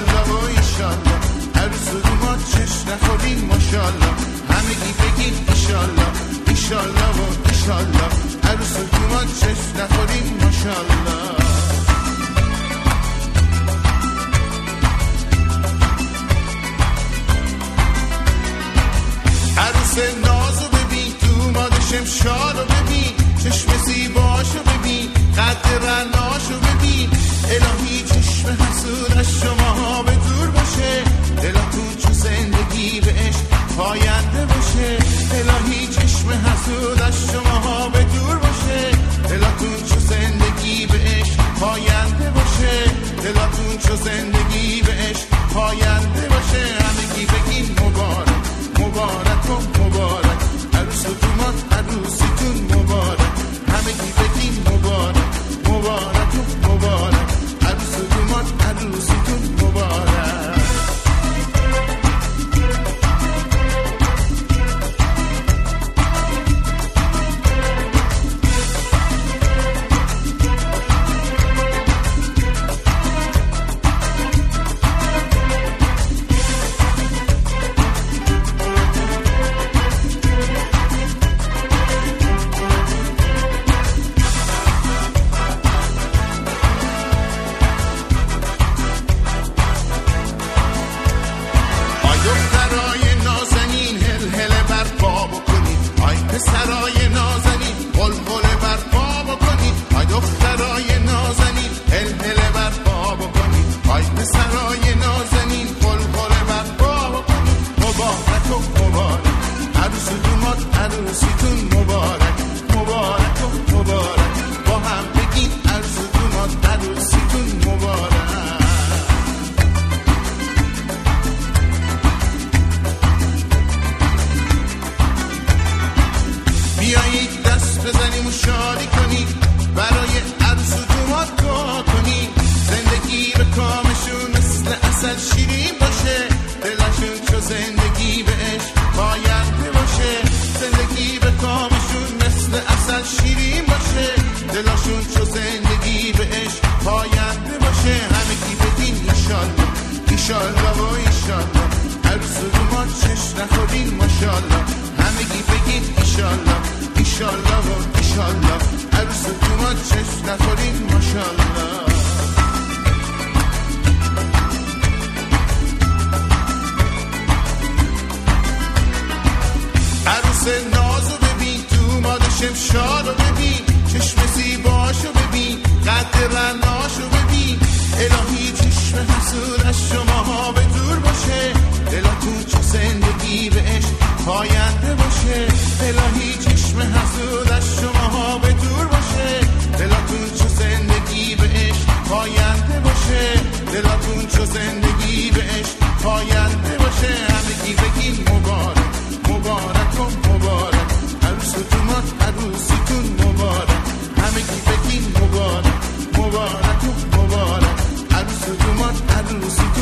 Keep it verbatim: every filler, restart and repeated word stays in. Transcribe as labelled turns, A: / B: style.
A: ایشالله و ایشالله عروس دومات چشم نخورین ماشالله همگی بگین ایشالله ایشالله و ایشالله عروس دومات چشم نخورین ماشالله عروس نازو ببین دومات شمشادو ببین چشم زیباشو ببین قد رناشو ببین الهی چشم حسود از شما به دور باشه دلاتون چو زندگی به عشق پاینده باشه الهی چشم حسود از شما به دور باشه دلاتون چو زندگی به عشق پاینده باشه دلاتون چو زندگی به عشق پاینده باشه همگی بگین مبارک مبارک و مبارک عروس و دومات عروسیتون مبارک همگی بگین مبارک مبارک و مبارک عروس و دومات عروسیتون مبارک پسرای نازنین قلقل برپا بکنید های دخترای نازنین هلهله برپا بکنید های پسرای نازنین قلقل برپا بکنید مبارک و مبارک عروس و دومات عروسیتون مبارک مبارک و مبارک با هم بگید عروس و دومات عروسیتون مبارک بیایید دست بزنیم و شادی کنیم برای عروس و دومات دعا کنیم زندگی به کامشون مثل عسل شیرین باشه دلشون چو زندگی به عشق پاینده باشه زندگی به کامشون مثل عسل شیرین باشه دلشون چو زندگی به عشق پاینده باشه همگی بگین ایشالله ایشالله و ایشالله عروس و دومات چشم نخورین ماشالله همگی بگین ایشالله ایشالله و ایشالله عروس و دومات چشم نخورین ماشالله عروس نازو ببین دومات شمشادو ببین چشم زیباشو ببین قد رناشو ببین الهی چشم حسود از شما به دور باشه دلاتون چو زندگی به عشق پاینده باشه الهی چشم حسود از شما به دور باشه دلاتون چو زندگی به عشق پاینده باشه دلاتون چو زندگی به عشق پاینده باشه همگی بگین مبارک مبارک و مبارک عروس و دومات عروسیتون مبارک همگی بگین مبارک مبارک و مبارک عروس و دومات عروسیتون